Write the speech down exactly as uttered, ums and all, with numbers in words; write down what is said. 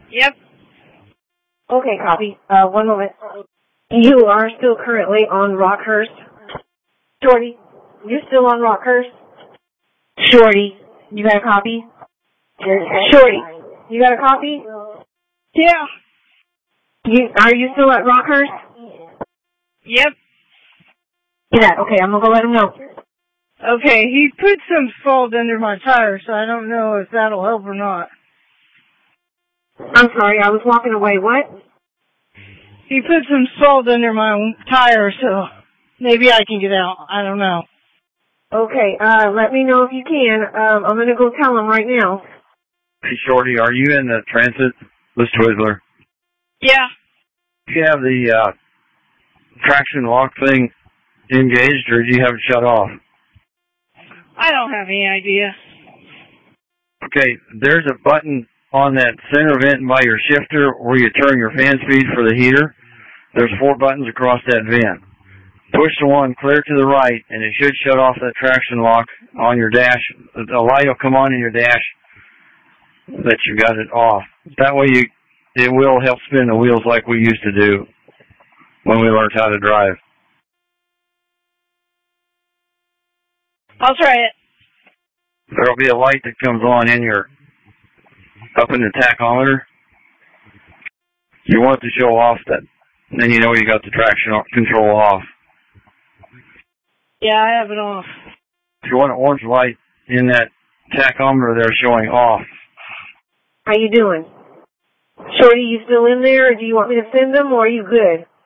Yep. Okay, copy. Uh, one moment. You are still currently on Rockhurst. Shorty, you still on Rockhurst? Shorty, you got a copy? Shorty, you got a copy? Yeah. You Are you still at Rockhurst? Yep. Yeah, okay, I'm gonna go let him know. Okay, he put some salt under my tire, so I don't know if that'll help or not. I'm sorry, I was walking away. What? He put some salt under my tire, so maybe I can get out. I don't know. Okay, uh, let me know if you can. Um, I'm gonna go tell him right now. Hey, Shorty, are you in the transit? This Twizzler. Yeah. Do you have the uh, traction lock thing engaged, or do you have it shut off? I don't have any idea. Okay, there's a button on that center vent by your shifter where you turn your fan speed for the heater. There's four buttons across that vent. Push the one clear to the right, and it should shut off that traction lock on your dash. A light will come on in your dash that you got it off. That way you, it will help spin the wheels like we used to do when we learned how to drive. I'll try it. There'll be a light that comes on in your, up in the tachometer. You want it to show off that, then you know you got the traction control off. Yeah, I have it off. If you want an orange light in that tachometer there showing off. How you doing? Shorty, you still in there, or do you want me to send them, or are you good?